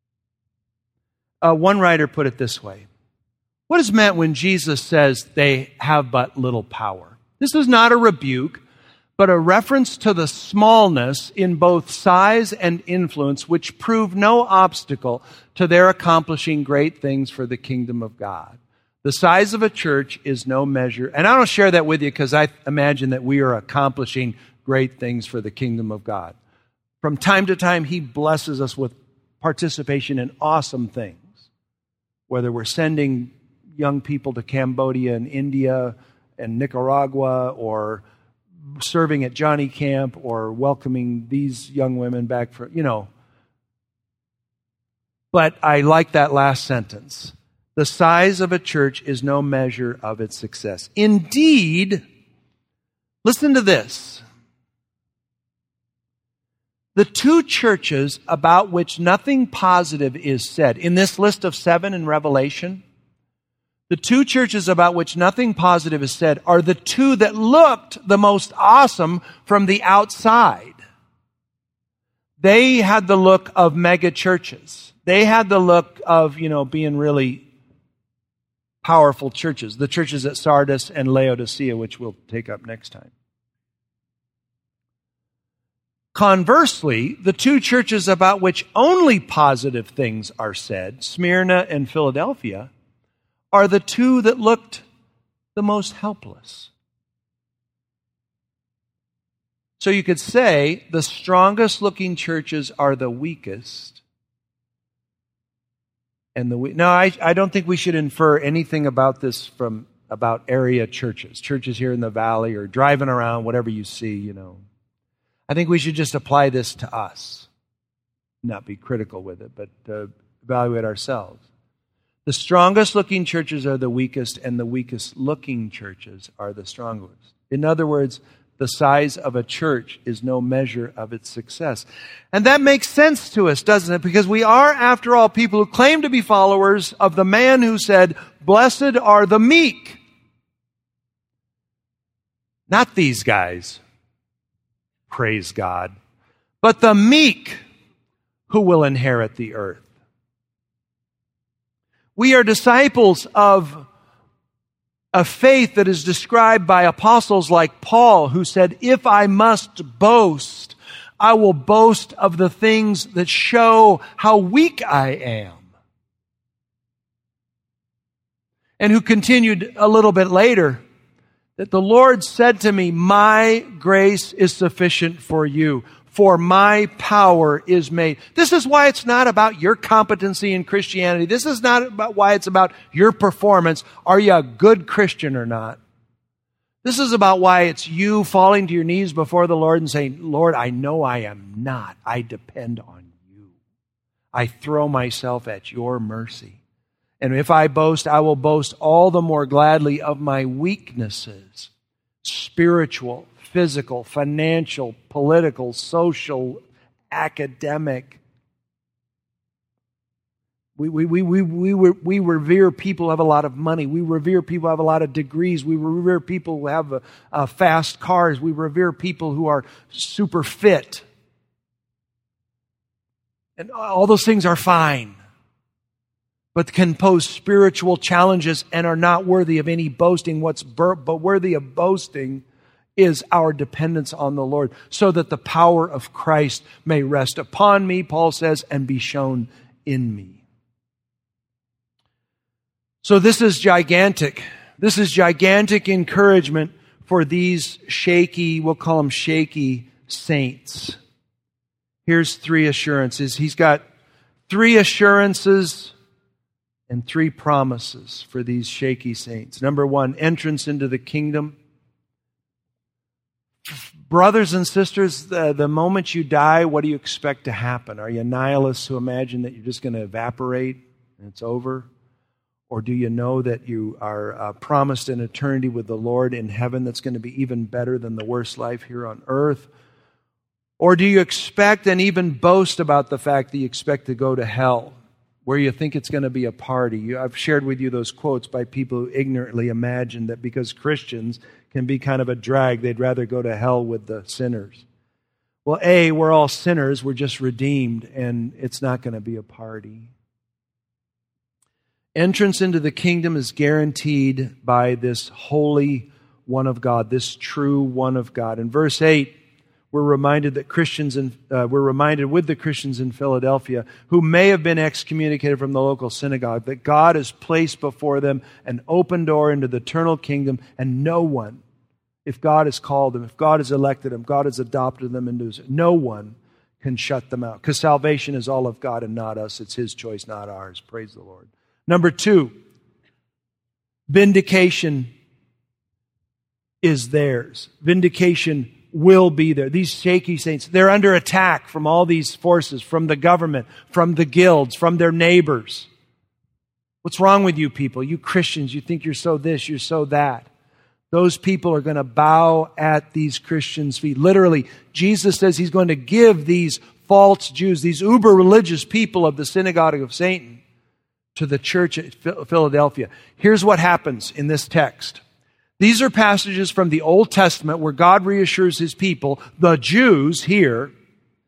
[SPEAKER 2] One writer put it this way. What is meant when Jesus says they have but little power? This is not a rebuke, but a reference to the smallness in both size and influence, which prove no obstacle to their accomplishing great things for the kingdom of God. The size of a church is no measure, and I don't share that with you because I imagine that we are accomplishing great things for the kingdom of God. From time to time, He blesses us with participation in awesome things, whether we're sending young people to Cambodia and India and Nicaragua, or serving at Johnny Camp, or welcoming these young women back for, But I like that last sentence. The size of a church is no measure of its success. Indeed, listen to this. The two churches about which nothing positive is said, in this list of 7 in Revelation, the two churches about which nothing positive is said are the two that looked the most awesome from the outside. they had the look of mega churches. They had the look of, being really powerful churches. The churches at Sardis and Laodicea, which we'll take up next time. Conversely, the two churches about which only positive things are said, Smyrna and Philadelphia, are the two that looked the most helpless. So you could say the strongest looking churches are the weakest. Now, I don't think we should infer anything about this about area churches here in the valley or driving around, whatever you see, I think we should just apply this to us. Not be critical with it, but evaluate ourselves. The strongest looking churches are the weakest, and the weakest looking churches are the strongest. In other words, the size of a church is no measure of its success. And that makes sense to us, doesn't it? Because we are, after all, people who claim to be followers of the man who said, "Blessed are the meek." Not these guys. Praise God. But the meek who will inherit the earth. We are disciples of a faith that is described by apostles like Paul, who said, "If I must boast, I will boast of the things that show how weak I am." And who continued a little bit later, that the Lord said to me, "My grace is sufficient for you, for my power is made." This is why it's not about your competency in Christianity. This is not about why it's about your performance. Are you a good Christian or not? This is about why it's you falling to your knees before the Lord and saying, "Lord, I know I am not. I depend on you. I throw myself at your mercy. And if I boast, I will boast all the more gladly of my weaknesses, spiritual, physical, financial, political, social, academic." We revere people who have a lot of money. We revere people who have a lot of degrees. We revere people who have fast cars. We revere people who are super fit. And all those things are fine, but can pose spiritual challenges and are not worthy of any boasting. But worthy of boasting is our dependence on the Lord, so that the power of Christ may rest upon me, Paul says, and be shown in me. So this is gigantic. This is gigantic encouragement for these shaky, we'll call them shaky saints. Here's 3 assurances. He's got 3 assurances and 3 promises for these shaky saints. Number 1, entrance into the kingdom. Brothers and sisters, the moment you die, what do you expect to happen? Are you nihilists who imagine that you're just going to evaporate and it's over? Or do you know that you are promised an eternity with the Lord in heaven that's going to be even better than the worst life here on earth? Or do you expect and even boast about the fact that you expect to go to hell, where you think it's going to be a party? I've shared with you those quotes by people who ignorantly imagine that because Christians can be kind of a drag, they'd rather go to hell with the sinners. Well, we're all sinners, we're just redeemed, and it's not going to be a party. Entrance into the kingdom is guaranteed by this holy one of God, this true one of God. In verse 8, we're reminded with the Christians in Philadelphia who may have been excommunicated from the local synagogue, that God has placed before them an open door into the eternal kingdom, and no one, if God has called them, if God has elected them, God has adopted them into it, no one can shut them out. Because salvation is all of God and not us. It's His choice, not ours. Praise the Lord. Number 2, vindication is theirs. Vindication will be there. These shaky saints, they're under attack from all these forces, from the government, from the guilds, from their neighbors. What's wrong with you people? You Christians, you think you're so this, you're so that. Those people are going to bow at these Christians' feet. Literally, Jesus says He's going to give these false Jews, these uber-religious people of the synagogue of Satan, to the church at Philadelphia. Here's what happens in this text. These are passages from the Old Testament where God reassures His people, the Jews here,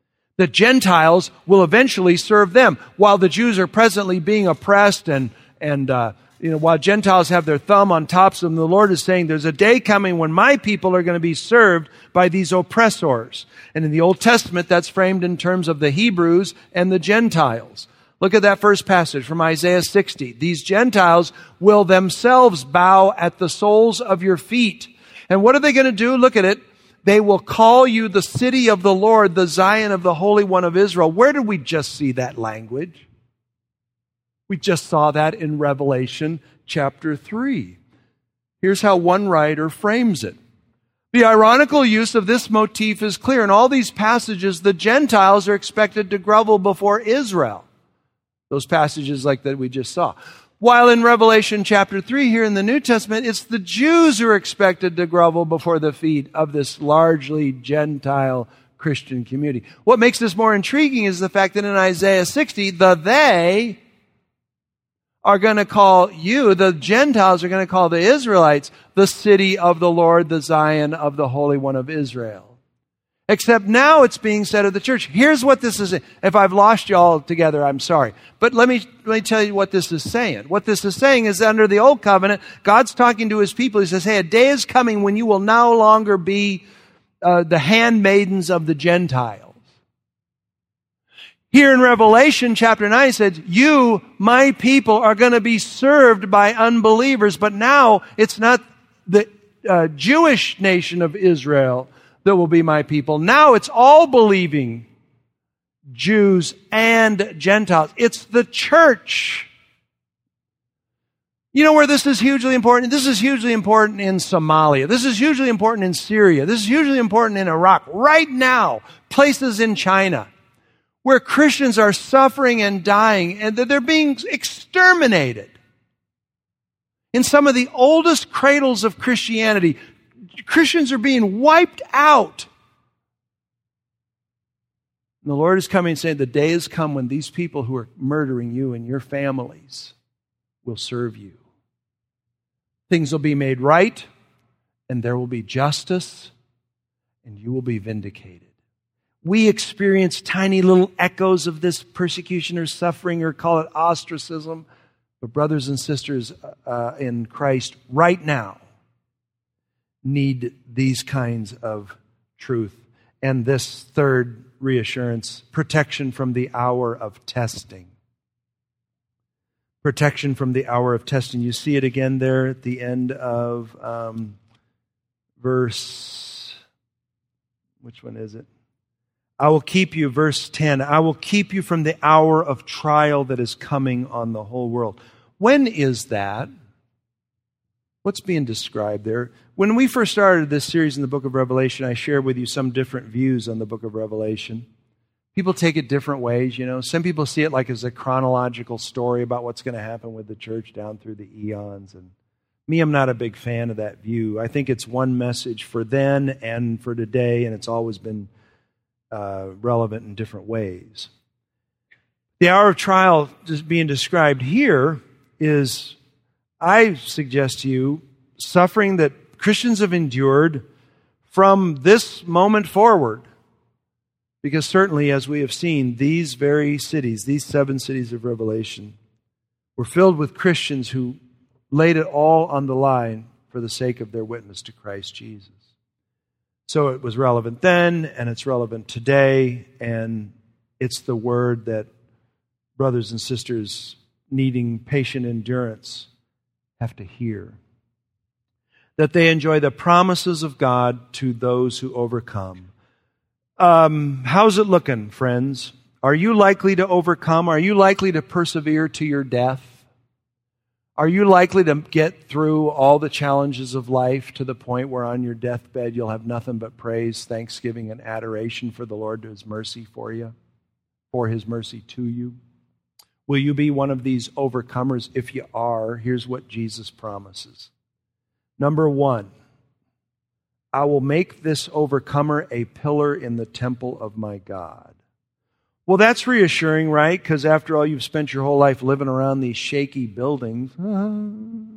[SPEAKER 2] The Gentiles will eventually serve them. While the Jews are presently being oppressed and while Gentiles have their thumb on top of them, the Lord is saying there's a day coming when my people are going to be served by these oppressors. And in the Old Testament, that's framed in terms of the Hebrews and the Gentiles. Look at that first passage from Isaiah 60. These Gentiles will themselves bow at the soles of your feet. And what are they going to do? Look at it. They will call you the city of the Lord, the Zion of the Holy One of Israel. Where did we just see that language? We just saw that in Revelation chapter 3. Here's how one writer frames it. The ironical use of this motif is clear. In all these passages, the Gentiles are expected to grovel before Israel. Those passages like that we just saw. While in Revelation chapter 3 here in the New Testament, it's the Jews who are expected to grovel before the feet of this largely Gentile Christian community. What makes this more intriguing is the fact that in Isaiah 60, they are going to call you, the Gentiles are going to call the Israelites, the city of the Lord, the Zion of the Holy One of Israel. Except now it's being said of the church. Here's what this is. If I've lost you all together, I'm sorry. But let me tell you what this is saying. What this is saying is under the old covenant, God's talking to his people. He says, hey, a day is coming when you will no longer be the handmaidens of the Gentiles. Here in Revelation chapter 9, it says, you, my people, are going to be served by unbelievers. But now it's not the Jewish nation of Israel that will be my people. Now it's all believing Jews and Gentiles. It's the church. You know where this is hugely important? This is hugely important in Somalia. This is hugely important in Syria. This is hugely important in Iraq. Right now, places in China where Christians are suffering and dying and they're being exterminated. In some of the oldest cradles of Christianity, Christians are being wiped out. And the Lord is coming and saying, the day has come when these people who are murdering you and your families will serve you. Things will be made right, and there will be justice, and you will be vindicated. We experience tiny little echoes of this persecution or suffering, or call it ostracism. But brothers and sisters in Christ right now need these kinds of truth. And this third reassurance, protection from the hour of testing. Protection from the hour of testing. You see it again there at the end of verse, which one is it? I will keep you, verse 10, I will keep you from the hour of trial that is coming on the whole world. When is that? What's being described there? When we first started this series in the book of Revelation, I shared with you some different views on the book of Revelation. People take it different ways, you know. Some people see it like as a chronological story about what's going to happen with the church down through the eons. And me, I'm not a big fan of that view. I think it's one message for then and for today, and it's always been relevant in different ways. The hour of trial just being described here is, I suggest to you, suffering that Christians have endured from this moment forward. Because certainly, as we have seen, these very cities, these 7 cities of Revelation, were filled with Christians who laid it all on the line for the sake of their witness to Christ Jesus. So it was relevant then, and it's relevant today, and it's the word that brothers and sisters needing patient endurance have to hear. That they enjoy the promises of God to those who overcome. How's it looking, friends? Are you likely to overcome? Are you likely to persevere to your death? Are you likely to get through all the challenges of life to the point where on your deathbed you'll have nothing but praise, thanksgiving, and adoration for the Lord, to His mercy for you, for His mercy to you? Will you be one of these overcomers? If you are, here's what Jesus promises. Number 1, I will make this overcomer a pillar in the temple of my God. Well, that's reassuring, right? Because after all, you've spent your whole life living around these shaky buildings.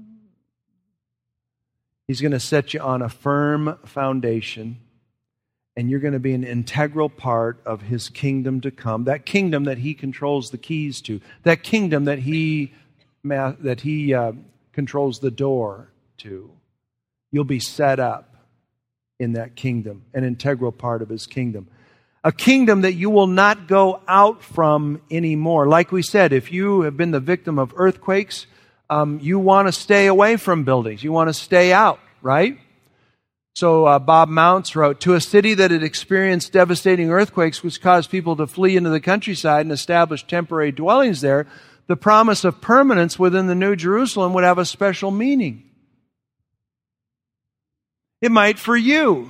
[SPEAKER 2] He's going to set you on a firm foundation, And you're going to be an integral part of His kingdom to come, that kingdom that He controls the keys to, that kingdom that He controls the door to. You'll be set up in that kingdom, an integral part of His kingdom. A kingdom that you will not go out from anymore. Like we said, if you have been the victim of earthquakes, you want to stay away from buildings. You want to stay out, right? So Bob Mounts wrote, to a city that had experienced devastating earthquakes which caused people to flee into the countryside and establish temporary dwellings there, the promise of permanence within the New Jerusalem would have a special meaning. It might for you.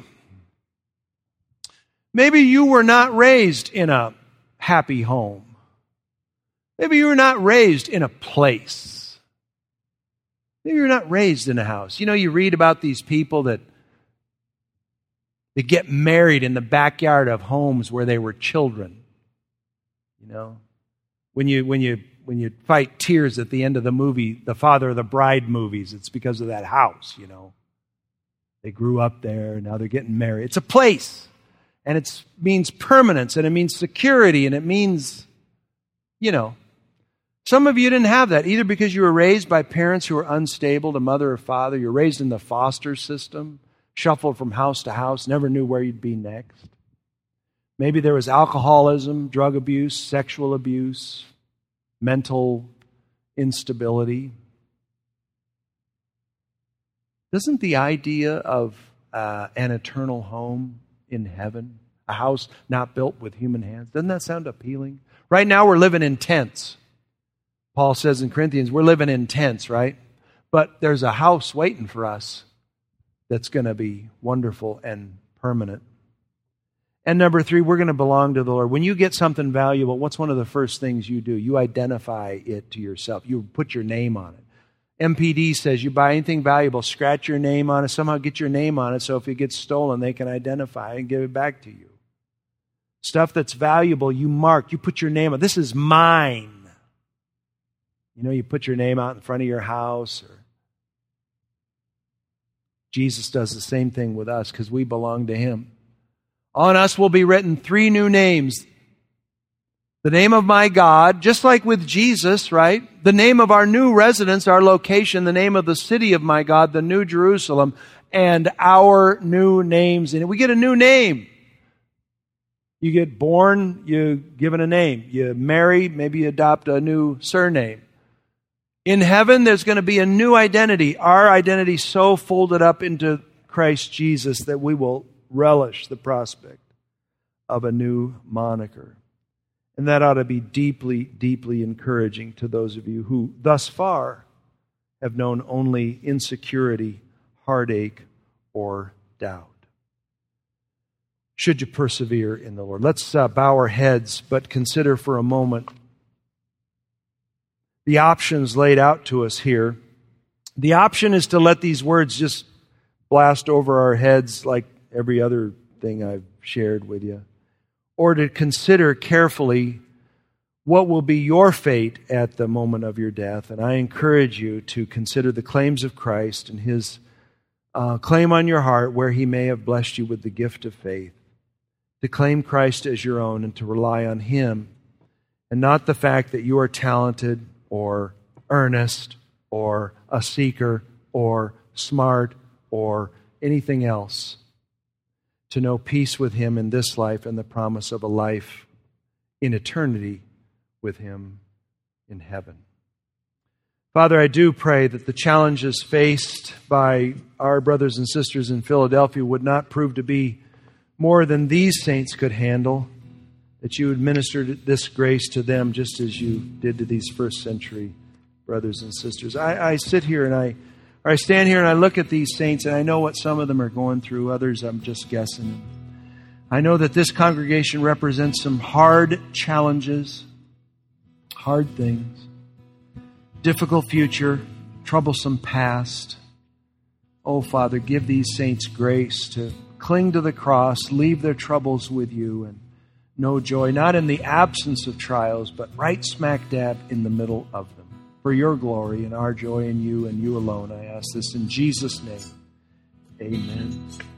[SPEAKER 2] Maybe you were not raised in a happy home. Maybe you were not raised in a place. Maybe you're not raised in a house. You know, you read about these people that they get married in the backyard of homes where they were children. You know, when you fight tears at the end of the movie, the Father of the Bride movies, it's because of that house, you know. They grew up there, now they're getting married. It's a place, and it means permanence, and it means security, and it means, you know. Some of you didn't have that, either because you were raised by parents who were unstable, the mother or father. You're raised in the foster system, shuffled from house to house, never knew where you'd be next. Maybe there was alcoholism, drug abuse, sexual abuse, mental instability. Doesn't the idea of an eternal home in heaven, a house not built with human hands, doesn't that sound appealing? Right now we're living in tents. Paul says in Corinthians, we're living in tents, right? But there's a house waiting for us that's going to be wonderful and permanent. And number 3, we're going to belong to the Lord. When you get something valuable, what's one of the first things you do? You identify it to yourself. You put your name on it. MPD says you buy anything valuable, scratch your name on it, somehow get your name on it, so if it gets stolen, they can identify it and give it back to you. Stuff that's valuable, you mark, you put your name on. This is mine. You know, you put your name out in front of your house. Or Jesus does the same thing with us because we belong to Him. On us will be written 3 new names. The name of my God, just like with Jesus, right? The name of our new residence, our location, the name of the city of my God, the New Jerusalem, and our new names in it. We get a new name. You get born, you're given a name. You marry, maybe you adopt a new surname. In heaven, there's going to be a new identity. Our identity so folded up into Christ Jesus that we will relish the prospect of a new moniker. And that ought to be deeply, deeply encouraging to those of you who thus far have known only insecurity, heartache, or doubt. Should you persevere in the Lord? Let's bow our heads, but consider for a moment the options laid out to us here. The option is to let these words just blast over our heads like every other thing I've shared with you, or to consider carefully what will be your fate at the moment of your death. And I encourage you to consider the claims of Christ and His claim on your heart where He may have blessed you with the gift of faith, to claim Christ as your own and to rely on Him, and not the fact that you are talented or earnest or a seeker or smart or anything else, to know peace with Him in this life and the promise of a life in eternity with Him in heaven. Father, I do pray that the challenges faced by our brothers and sisters in Philadelphia would not prove to be more than these saints could handle, that you would minister this grace to them just as you did to these first century brothers and sisters. I sit here and I stand here and I look at these saints and I know what some of them are going through, others I'm just guessing. I know that this congregation represents some hard challenges, hard things, difficult future, troublesome past. Oh, Father, give these saints grace to cling to the cross, leave their troubles with you, and know joy, not in the absence of trials, but right smack dab in the middle of them. For your glory and our joy in you and you alone, I ask this in Jesus' name. Amen.